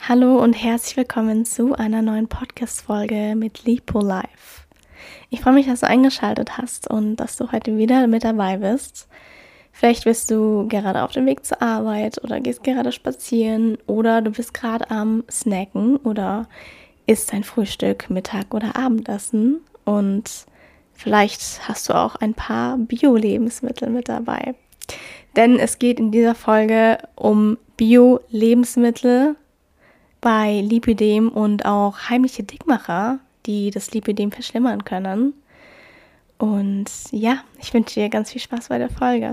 Hallo und herzlich willkommen zu einer neuen Podcast-Folge mit Lipo Life. Ich freue mich, dass du eingeschaltet hast und dass du heute wieder mit dabei bist. Vielleicht bist du gerade auf dem Weg zur Arbeit oder gehst gerade spazieren oder du bist gerade am Snacken oder isst dein Frühstück, Mittag oder Abendessen und vielleicht hast du auch ein paar Bio-Lebensmittel mit dabei. Denn es geht in dieser Folge um Bio-Lebensmittel bei Lipödem und auch heimliche Dickmacher, die das Lipödem verschlimmern können. Und ja, ich wünsche dir ganz viel Spaß bei der Folge.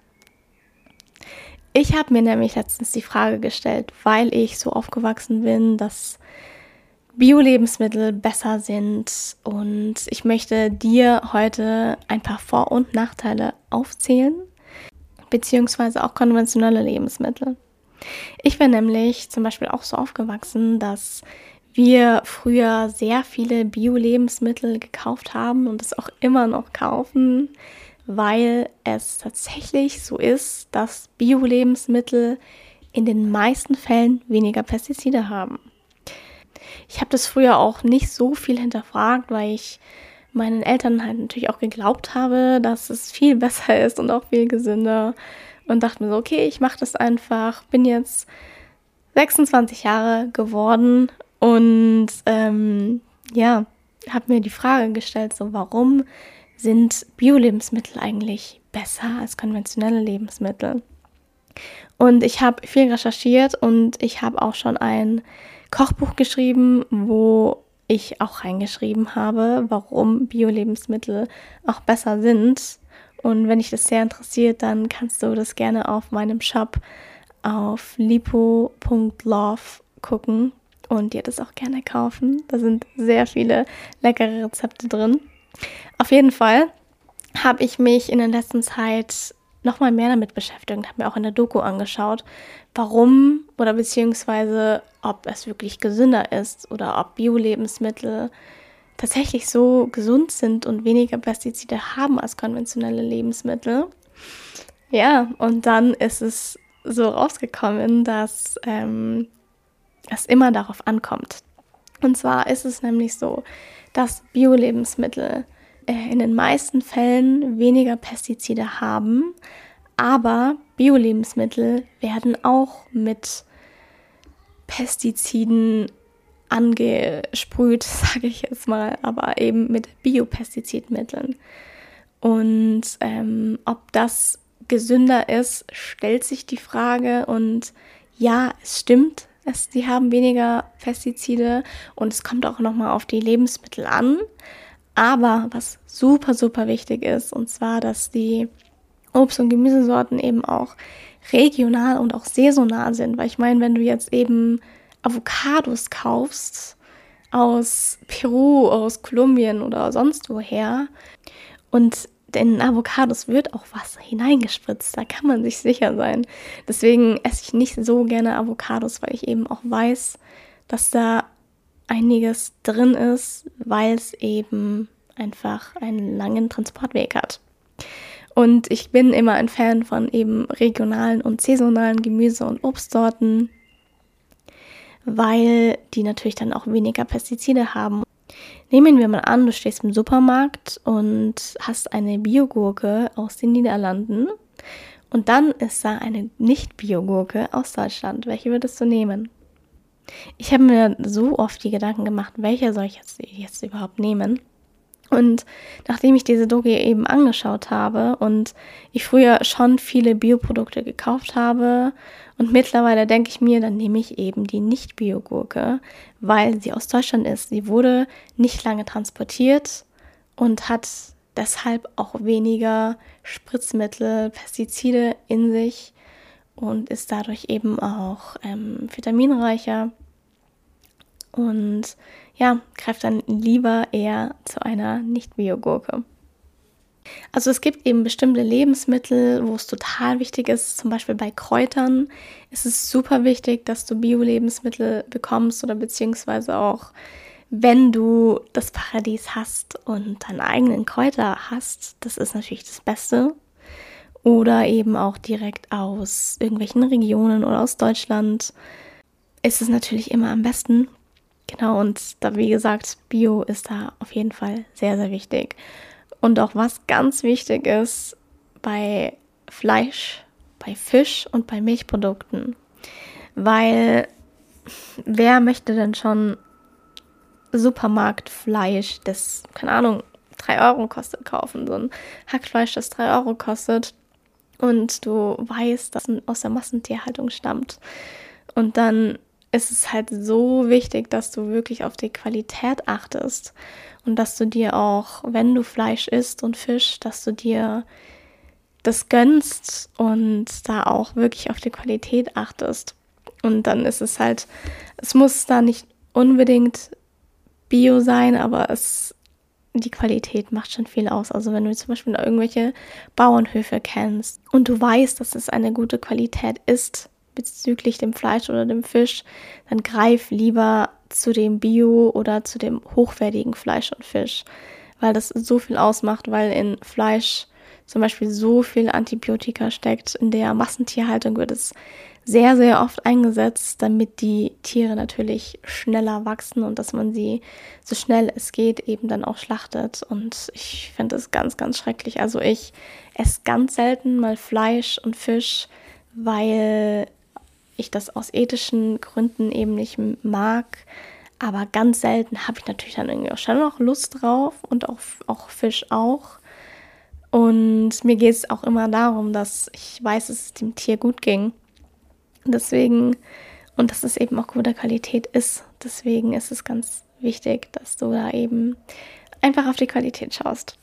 Ich habe mir nämlich letztens die Frage gestellt, weil ich so aufgewachsen bin, dass Bio-Lebensmittel besser sind, und ich möchte dir heute ein paar Vor- und Nachteile aufzählen, beziehungsweise auch konventionelle Lebensmittel. Ich bin nämlich zum Beispiel auch so aufgewachsen, dass wir früher sehr viele Bio-Lebensmittel gekauft haben und es auch immer noch kaufen, weil es tatsächlich so ist, dass Bio-Lebensmittel in den meisten Fällen weniger Pestizide haben. Ich habe das früher auch nicht so viel hinterfragt, weil ich meinen Eltern halt natürlich auch geglaubt habe, dass es viel besser ist und auch viel gesünder. Und dachte mir so, okay, ich mache das einfach. Bin jetzt 26 Jahre geworden und habe mir die Frage gestellt, so warum sind Bio-Lebensmittel eigentlich besser als konventionelle Lebensmittel? Und ich habe viel recherchiert und ich habe auch schon ein Kochbuch geschrieben, wo ich auch reingeschrieben habe, warum Bio-Lebensmittel auch besser sind. Und wenn dich das sehr interessiert, dann kannst du das gerne auf meinem Shop auf lipo.love gucken und dir das auch gerne kaufen. Da sind sehr viele leckere Rezepte drin. Auf jeden Fall habe ich mich in der letzten Zeit nochmal mehr damit beschäftigt und habe mir auch in der Doku angeschaut, warum oder beziehungsweise ob es wirklich gesünder ist oder ob Bio-Lebensmittel tatsächlich so gesund sind und weniger Pestizide haben als konventionelle Lebensmittel. Ja, und dann ist es so rausgekommen, dass es immer darauf ankommt. Und zwar ist es nämlich so, dass Bio-Lebensmittel in den meisten Fällen weniger Pestizide haben, aber Bio-Lebensmittel werden auch mit Pestiziden angesprüht, sage ich jetzt mal, aber eben mit Biopestizidmitteln. Und ob das gesünder ist, stellt sich die Frage. Und ja, es stimmt, sie haben weniger Pestizide und es kommt auch nochmal auf die Lebensmittel an. Aber was super, super wichtig ist, und zwar, dass die Obst- und Gemüsesorten eben auch regional und auch saisonal sind. Weil ich meine, wenn du jetzt eben Avocados kaufst aus Peru, aus Kolumbien oder sonst woher und in Avocados wird auch Wasser hineingespritzt, da kann man sich sicher sein. Deswegen esse ich nicht so gerne Avocados, weil ich eben auch weiß, dass da einiges drin ist, weil es eben einfach einen langen Transportweg hat. Und ich bin immer ein Fan von eben regionalen und saisonalen Gemüse- und Obstsorten, weil die natürlich dann auch weniger Pestizide haben. Nehmen wir mal an, du stehst im Supermarkt und hast eine Biogurke aus den Niederlanden und dann ist da eine Nicht-Biogurke aus Deutschland. Welche würdest du nehmen? Ich habe mir so oft die Gedanken gemacht, welche soll ich jetzt überhaupt nehmen? Und nachdem ich diese Doku eben angeschaut habe und ich früher schon viele Bioprodukte gekauft habe und mittlerweile denke ich mir, dann nehme ich eben die Nicht-Bio-Gurke, weil sie aus Deutschland ist. Sie wurde nicht lange transportiert und hat deshalb auch weniger Spritzmittel, Pestizide in sich und ist dadurch eben auch vitaminreicher. Und ja, greift dann lieber eher zu einer Nicht-Bio-Gurke. Also es gibt eben bestimmte Lebensmittel, wo es total wichtig ist, zum Beispiel bei Kräutern ist es super wichtig, dass du Bio-Lebensmittel bekommst oder beziehungsweise auch, wenn du das Paradies hast und deine eigenen Kräuter hast, das ist natürlich das Beste. Oder eben auch direkt aus irgendwelchen Regionen oder aus Deutschland. ist es natürlich immer am besten. Genau, und da, wie gesagt, Bio ist da auf jeden Fall sehr, sehr wichtig. Und auch was ganz wichtig ist bei Fleisch, bei Fisch und bei Milchprodukten. Weil wer möchte denn schon Supermarktfleisch, das, keine Ahnung, 3 € kostet, kaufen? So ein Hackfleisch, das 3 € kostet und du weißt, dass es aus der Massentierhaltung stammt. Und dann ist es halt so wichtig, dass du wirklich auf die Qualität achtest und dass du dir auch, wenn du Fleisch isst und Fisch, dass du dir das gönnst und da auch wirklich auf die Qualität achtest. Und dann ist es halt, es muss da nicht unbedingt Bio sein, aber die Qualität macht schon viel aus. Also wenn du zum Beispiel irgendwelche Bauernhöfe kennst und du weißt, dass es eine gute Qualität ist bezüglich dem Fleisch oder dem Fisch, dann greif lieber zu dem Bio oder zu dem hochwertigen Fleisch und Fisch, weil das so viel ausmacht, weil in Fleisch zum Beispiel so viel Antibiotika steckt. In der Massentierhaltung wird es sehr, sehr oft eingesetzt, damit die Tiere natürlich schneller wachsen und dass man sie so schnell es geht eben dann auch schlachtet. Und ich finde das ganz, ganz schrecklich. Also ich esse ganz selten mal Fleisch und Fisch, weil ich das aus ethischen Gründen eben nicht mag. Aber ganz selten habe ich natürlich dann irgendwie auch schon noch Lust drauf und auch Fisch auch. Und mir geht es auch immer darum, dass ich weiß, dass es dem Tier gut ging. Deswegen, und dass es eben auch gute Qualität ist. Deswegen ist es ganz wichtig, dass du da eben einfach auf die Qualität schaust.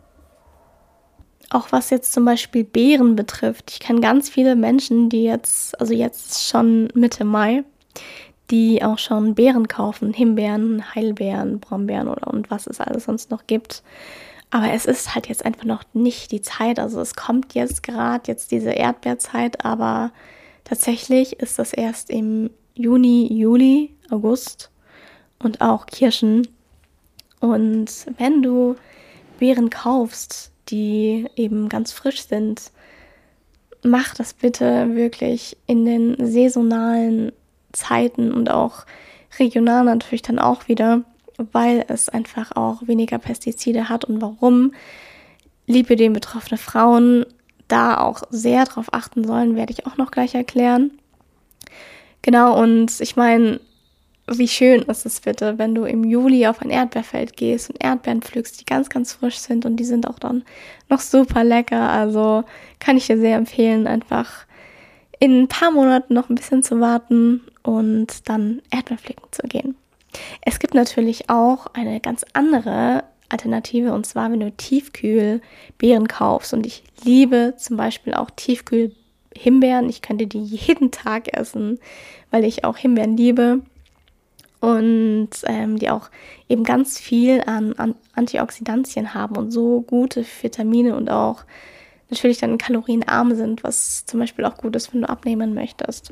Auch was jetzt zum Beispiel Beeren betrifft. Ich kenne ganz viele Menschen, die jetzt schon Mitte Mai, die auch schon Beeren kaufen. Himbeeren, Heidelbeeren, Brombeeren und was es alles sonst noch gibt. Aber es ist halt jetzt einfach noch nicht die Zeit. Also es kommt jetzt diese Erdbeerzeit, aber tatsächlich ist das erst im Juni, Juli, August und auch Kirschen. Und wenn du Beeren kaufst, die eben ganz frisch sind, mach das bitte wirklich in den saisonalen Zeiten und auch regional natürlich dann auch wieder, weil es einfach auch weniger Pestizide hat. Und warum Lipödem betroffene Frauen da auch sehr drauf achten sollen, werde ich auch noch gleich erklären. Genau, und ich meine, wie schön ist es bitte, wenn du im Juli auf ein Erdbeerfeld gehst und Erdbeeren pflückst, die ganz, ganz frisch sind und die sind auch dann noch super lecker. Also kann ich dir sehr empfehlen, einfach in ein paar Monaten noch ein bisschen zu warten und dann Erdbeeren pflücken zu gehen. Es gibt natürlich auch eine ganz andere Alternative, und zwar, wenn du Tiefkühlbeeren kaufst. Und ich liebe zum Beispiel auch Tiefkühlhimbeeren. Ich könnte die jeden Tag essen, weil ich auch Himbeeren liebe. Und die auch eben ganz viel an Antioxidantien haben und so gute Vitamine und auch natürlich dann kalorienarm sind, was zum Beispiel auch gut ist, wenn du abnehmen möchtest.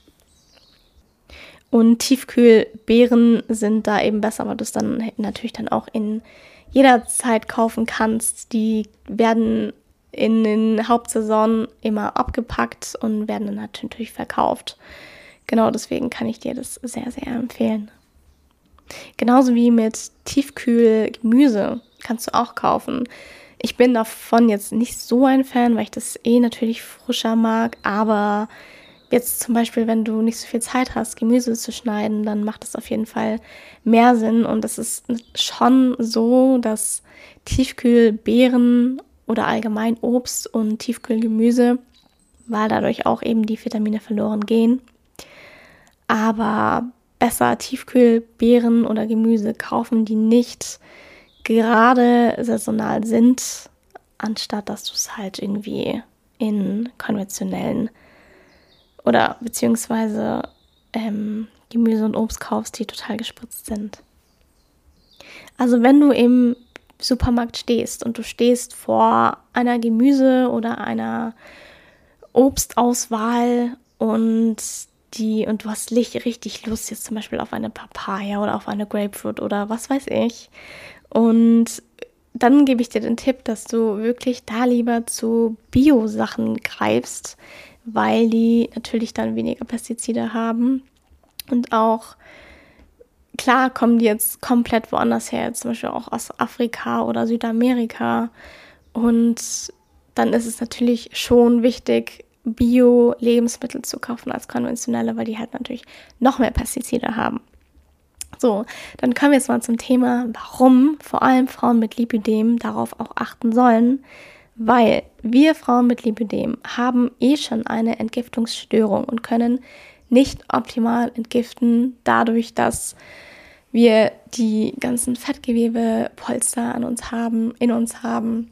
Und Tiefkühlbeeren sind da eben besser, weil du es dann natürlich dann auch in jeder Zeit kaufen kannst. Die werden in den Hauptsaison immer abgepackt und werden dann natürlich verkauft. Genau deswegen kann ich dir das sehr, sehr empfehlen. Genauso wie mit Tiefkühlgemüse kannst du auch kaufen. Ich bin davon jetzt nicht so ein Fan, weil ich das natürlich frischer mag, aber jetzt zum Beispiel, wenn du nicht so viel Zeit hast, Gemüse zu schneiden, dann macht es auf jeden Fall mehr Sinn. Und es ist schon so, dass Tiefkühlbeeren oder allgemein Obst und Tiefkühlgemüse, weil dadurch auch eben die Vitamine verloren gehen. Aber besser Tiefkühlbeeren oder Gemüse kaufen, die nicht gerade saisonal sind, anstatt dass du es halt irgendwie in konventionellen oder beziehungsweise Gemüse und Obst kaufst, die total gespritzt sind. Also wenn du im Supermarkt stehst und du stehst vor einer Gemüse- oder einer Obstauswahl und du hast richtig Lust jetzt zum Beispiel auf eine Papaya oder auf eine Grapefruit oder was weiß ich. Und dann gebe ich dir den Tipp, dass du wirklich da lieber zu Bio-Sachen greifst, weil die natürlich dann weniger Pestizide haben Und auch, klar kommen die jetzt komplett woanders her, jetzt zum Beispiel auch aus Afrika oder Südamerika. Und dann ist es natürlich schon wichtig, Bio-Lebensmittel zu kaufen als konventionelle, weil die halt natürlich noch mehr Pestizide haben. So, dann kommen wir jetzt mal zum Thema, warum vor allem Frauen mit Lipödem darauf auch achten sollen. Weil wir Frauen mit Lipödem haben schon eine Entgiftungsstörung und können nicht optimal entgiften, dadurch, dass wir die ganzen Fettgewebepolster in uns haben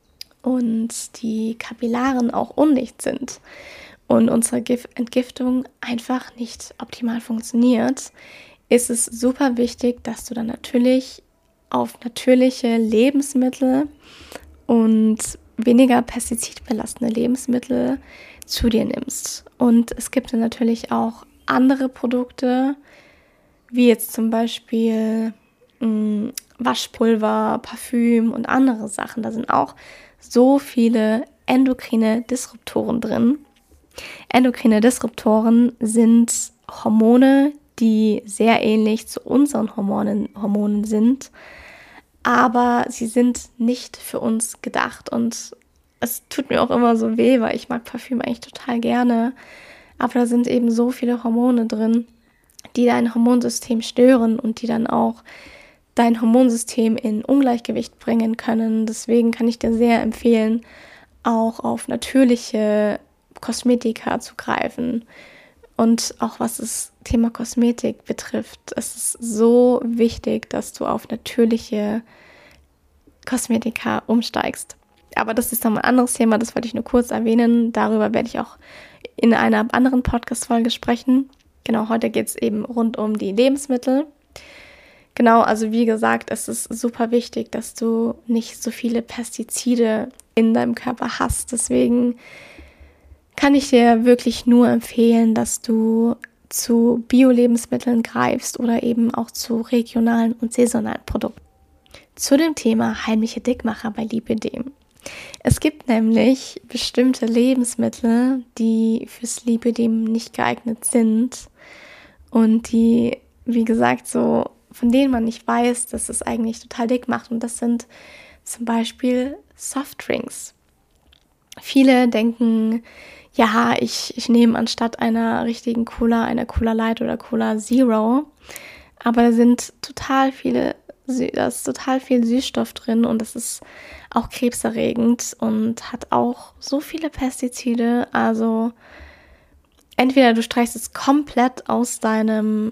und die Kapillaren auch undicht sind und unsere Entgiftung einfach nicht optimal funktioniert, ist es super wichtig, dass du dann natürlich auf natürliche Lebensmittel und weniger pestizidbelastende Lebensmittel zu dir nimmst. Und es gibt dann natürlich auch andere Produkte, wie jetzt zum Beispiel Waschpulver, Parfüm und andere Sachen. Da sind auch so viele endokrine Disruptoren drin. Endokrine Disruptoren sind Hormone, die sehr ähnlich zu unseren Hormonen sind, aber sie sind nicht für uns gedacht. Und es tut mir auch immer so weh, weil ich mag Parfüm eigentlich total gerne, aber da sind eben so viele Hormone drin, die dein Hormonsystem stören und die dann auch dein Hormonsystem in Ungleichgewicht bringen können. Deswegen kann ich dir sehr empfehlen, auch auf natürliche Kosmetika zu greifen. Und auch was das Thema Kosmetik betrifft, es ist so wichtig, dass du auf natürliche Kosmetika umsteigst. Aber das ist nochmal ein anderes Thema, das wollte ich nur kurz erwähnen. Darüber werde ich auch in einer anderen Podcast-Folge sprechen. Genau, heute geht es eben rund um die Lebensmittel. Genau, also wie gesagt, es ist super wichtig, dass du nicht so viele Pestizide in deinem Körper hast. Deswegen kann ich dir wirklich nur empfehlen, dass du zu Bio-Lebensmitteln greifst oder eben auch zu regionalen und saisonalen Produkten. Zu dem Thema heimliche Dickmacher bei Lipödem. Es gibt nämlich bestimmte Lebensmittel, die fürs Lipödem nicht geeignet sind und die, wie gesagt, so von denen man nicht weiß, dass es eigentlich total dick macht. Und das sind zum Beispiel Softdrinks. Viele denken, ja, ich nehme anstatt einer richtigen Cola eine Cola Light oder Cola Zero. Aber da ist total viel Süßstoff drin und das ist auch krebserregend und hat auch so viele Pestizide. Also entweder du streichst es komplett aus deinem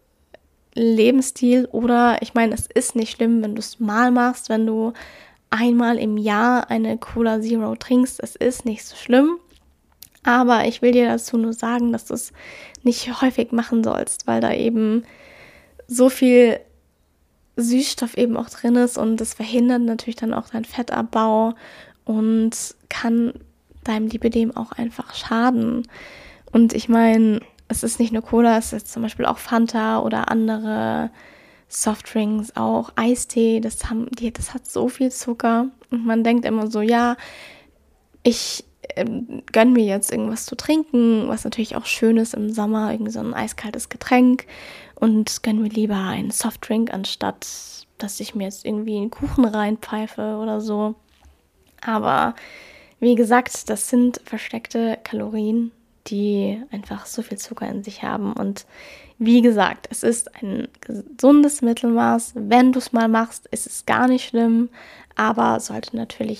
Lebensstil oder, ich meine, es ist nicht schlimm, wenn du es mal machst, wenn du einmal im Jahr eine Cola Zero trinkst. Es ist nicht so schlimm, aber ich will dir dazu nur sagen, dass du es nicht häufig machen sollst, weil da eben so viel Süßstoff eben auch drin ist und das verhindert natürlich dann auch deinen Fettabbau und kann deinem Lipödem auch einfach schaden. Und ich meine, es ist nicht nur Cola, es ist zum Beispiel auch Fanta oder andere Softdrinks, auch Eistee, das hat so viel Zucker und man denkt immer so, ja, ich gönne mir jetzt irgendwas zu trinken, was natürlich auch schön ist im Sommer, irgendwie so ein eiskaltes Getränk und gönne mir lieber einen Softdrink, anstatt dass ich mir jetzt irgendwie einen Kuchen reinpfeife oder so. Aber wie gesagt, das sind versteckte Kalorien, die einfach so viel Zucker in sich haben. Und wie gesagt, es ist ein gesundes Mittelmaß. Wenn du es mal machst, ist es gar nicht schlimm, aber sollte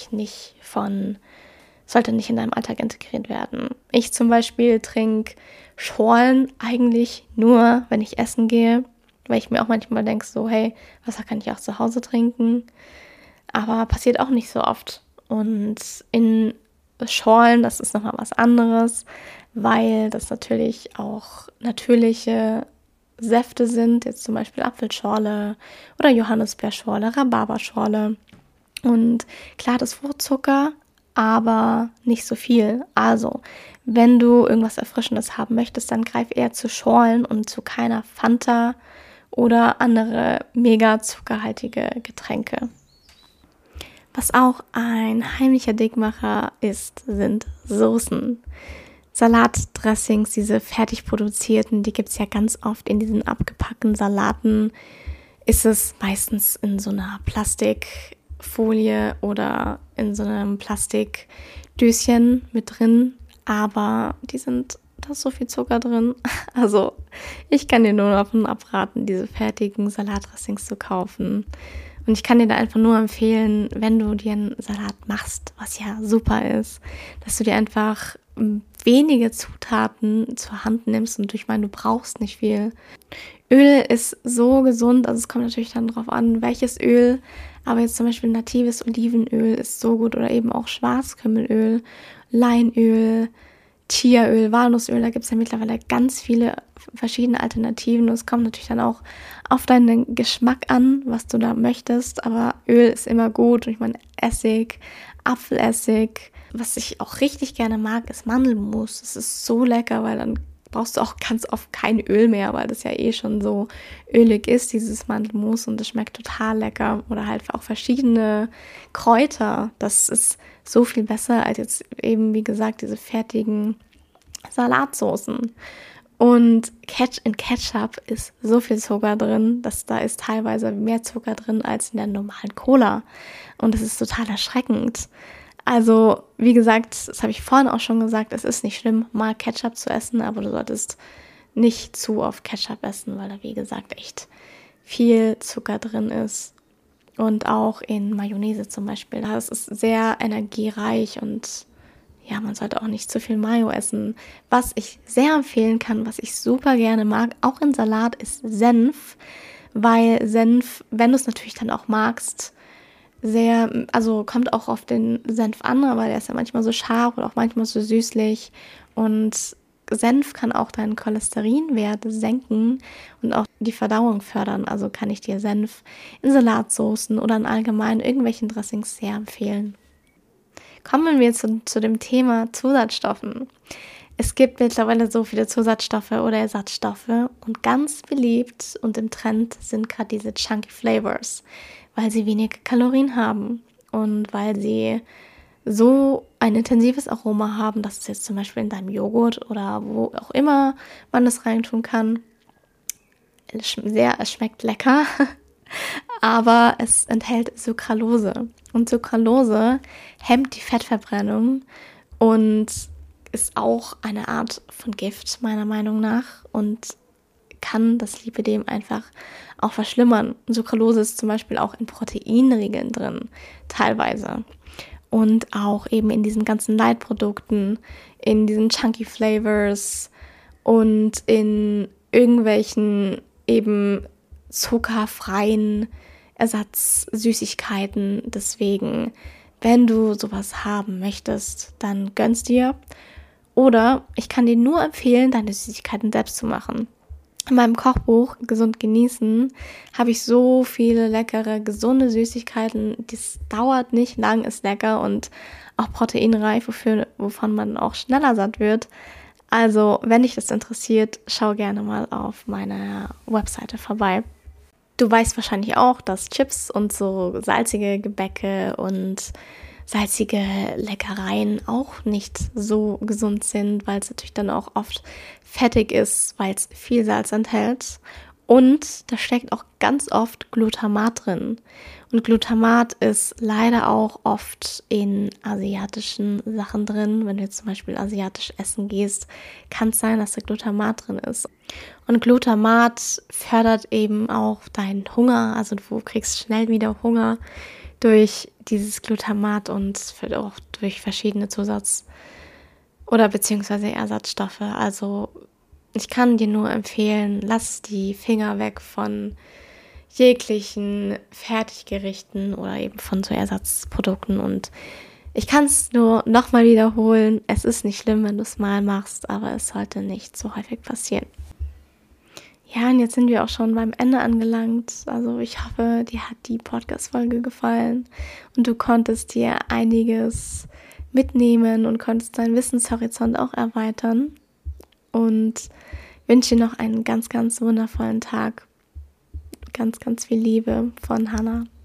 nicht in deinem Alltag integriert werden. Ich zum Beispiel trinke Schorlen eigentlich nur, wenn ich essen gehe, weil ich mir auch manchmal denke, so, hey, Wasser kann ich auch zu Hause trinken. Aber passiert auch nicht so oft. Und in Schorlen, das ist nochmal was anderes, weil das natürlich auch natürliche Säfte sind, jetzt zum Beispiel Apfelschorle oder Johannisbeerschorle, Rhabarberschorle. Und klar, das Fruchtzucker, aber nicht so viel. Also, wenn du irgendwas Erfrischendes haben möchtest, dann greif eher zu Schorlen und zu keiner Fanta oder andere mega zuckerhaltige Getränke. Was auch ein heimlicher Dickmacher ist, sind Soßen. Salatdressings, diese fertig produzierten, die gibt es ja ganz oft in diesen abgepackten Salaten. Ist es meistens in so einer Plastikfolie oder in so einem Plastikdöschen mit drin, aber da ist so viel Zucker drin. Also ich kann dir nur davon abraten, diese fertigen Salatdressings zu kaufen. Und ich kann dir da einfach nur empfehlen, wenn du dir einen Salat machst, was ja super ist, dass du dir einfach wenige Zutaten zur Hand nimmst. Und ich meine, du brauchst nicht viel. Öl ist so gesund, also es kommt natürlich dann drauf an, welches Öl. Aber jetzt zum Beispiel natives Olivenöl ist so gut oder eben auch Schwarzkümmelöl, Leinöl, Chiaöl, Walnussöl, da gibt es ja mittlerweile ganz viele verschiedene Alternativen. Und es kommt natürlich dann auch auf deinen Geschmack an, was du da möchtest. Aber Öl ist immer gut. Und ich meine Essig, Apfelessig. Was ich auch richtig gerne mag, ist Mandelmus. Das ist so lecker, weil dann brauchst du auch ganz oft kein Öl mehr, weil das ja eh schon so ölig ist, dieses Mandelmus. Und das schmeckt total lecker. Oder halt auch verschiedene Kräuter. Das ist so viel besser als jetzt eben, wie gesagt, diese fertigen Salatsoßen. Und in Ketchup ist so viel Zucker drin, dass da ist teilweise mehr Zucker drin als in der normalen Cola. Und das ist total erschreckend. Also, wie gesagt, das habe ich vorhin auch schon gesagt, es ist nicht schlimm, mal Ketchup zu essen, aber du solltest nicht zu oft Ketchup essen, weil da, wie gesagt, echt viel Zucker drin ist. Und auch in Mayonnaise zum Beispiel. Das ist sehr energiereich und ja, man sollte auch nicht zu viel Mayo essen. Was ich sehr empfehlen kann, was ich super gerne mag, auch in Salat, ist Senf. Weil Senf, wenn du es natürlich dann auch magst, also kommt auch auf den Senf an, aber der ist ja manchmal so scharf oder auch manchmal so süßlich. Und Senf kann auch deinen Cholesterinwert senken und auch die Verdauung fördern. Also kann ich dir Senf in Salatsoßen oder in allgemein irgendwelchen Dressings sehr empfehlen. Kommen wir zu dem Thema Zusatzstoffen. Es gibt mittlerweile so viele Zusatzstoffe oder Ersatzstoffe und ganz beliebt und im Trend sind gerade diese Chunky Flavors, weil sie wenige Kalorien haben und weil sie so ein intensives Aroma haben, dass es jetzt zum Beispiel in deinem Joghurt oder wo auch immer man das reintun kann. Es schmeckt lecker, aber es enthält Sucralose. Und Sucralose hemmt die Fettverbrennung und ist auch eine Art von Gift, meiner Meinung nach, und kann das Lipidem einfach auch verschlimmern. Sucralose ist zum Beispiel auch in Proteinriegeln drin, teilweise. Und auch eben in diesen ganzen Light-Produkten, in diesen Chunky Flavors und in irgendwelchen eben zuckerfreien Ersatzsüßigkeiten. Deswegen, wenn du sowas haben möchtest, dann gönn's dir. Oder ich kann dir nur empfehlen, deine Süßigkeiten selbst zu machen. In meinem Kochbuch Gesund genießen habe ich so viele leckere, gesunde Süßigkeiten. Das dauert nicht lang, ist lecker und auch proteinreich, wovon man auch schneller satt wird. Also, wenn dich das interessiert, schau gerne mal auf meiner Webseite vorbei. Du weißt wahrscheinlich auch, dass Chips und so salzige Gebäcke und salzige Leckereien auch nicht so gesund sind, weil es natürlich dann auch oft fettig ist, weil es viel Salz enthält. Und da steckt auch ganz oft Glutamat drin. Und Glutamat ist leider auch oft in asiatischen Sachen drin. Wenn du jetzt zum Beispiel asiatisch essen gehst, kann es sein, dass da Glutamat drin ist. Und Glutamat fördert eben auch deinen Hunger. Also du kriegst schnell wieder Hunger durch dieses Glutamat und auch durch verschiedene oder beziehungsweise Ersatzstoffe. Also ich kann dir nur empfehlen, lass die Finger weg von jeglichen Fertiggerichten oder eben von so Ersatzprodukten. Und ich kann es nur nochmal wiederholen, es ist nicht schlimm, wenn du es mal machst, aber es sollte nicht so häufig passieren. Ja, und jetzt sind wir auch schon beim Ende angelangt. Also ich hoffe, dir hat die Podcast-Folge gefallen und du konntest dir einiges mitnehmen und konntest deinen Wissenshorizont auch erweitern. Und wünsche dir noch einen ganz, ganz wundervollen Tag. Ganz, ganz viel Liebe von Hannah.